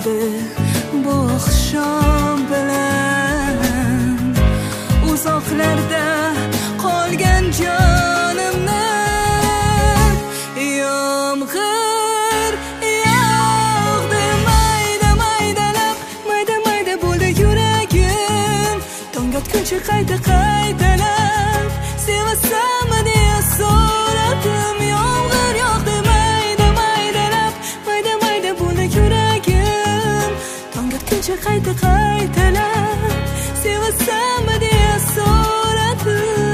bo'ldi bu oqshom bilan uzoqlarda qolgan jonimni yomg'ir yog'di maydalab mayda bo'ldi yuragim tong otguncha qaytalab sevasanmi deya so'radim yomg'ir yog'di maydalab mayda bo'ldi yuragim tong otguncha qaytalab sevasanmi deya so'radim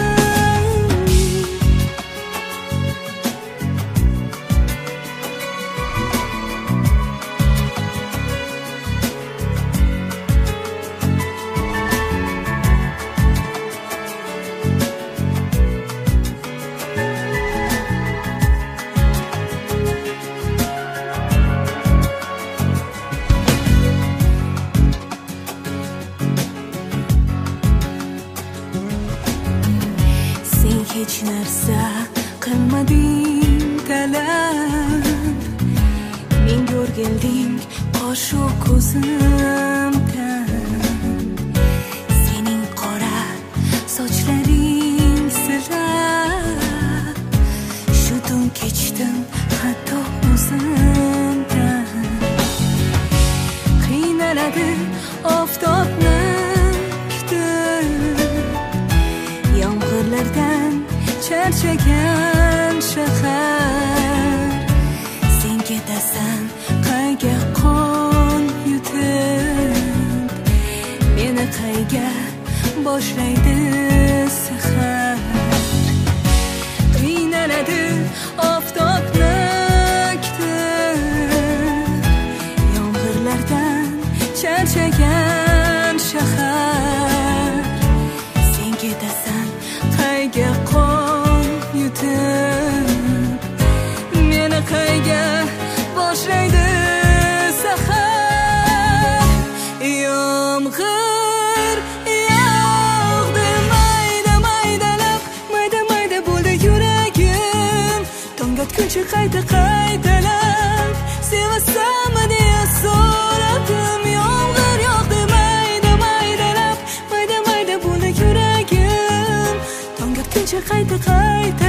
hech narsa qilmading talab menga o'rgilding qoshu ko'zimdan sening qora sochlaring silab shu tun kechdim hatto o'zimdan qiynaladi oftobni kutib yomg'irlardan charchagan shahar sen ketasan qayga qon yutib meni qayga boshlaydi sahar qiynaladi oftobni kutib yomg'irlardan charchagan shahar sen ketasan qayga qon meni qayga boshlaydi sahar yomg'ir yog'di maydalab mayda bo'ldi yuragim tong otguncha qaytalab sevasanmi deya so'radim yomg'ir yog'di maydalab mayda bo'ldi yuragim tong otguncha qaytalab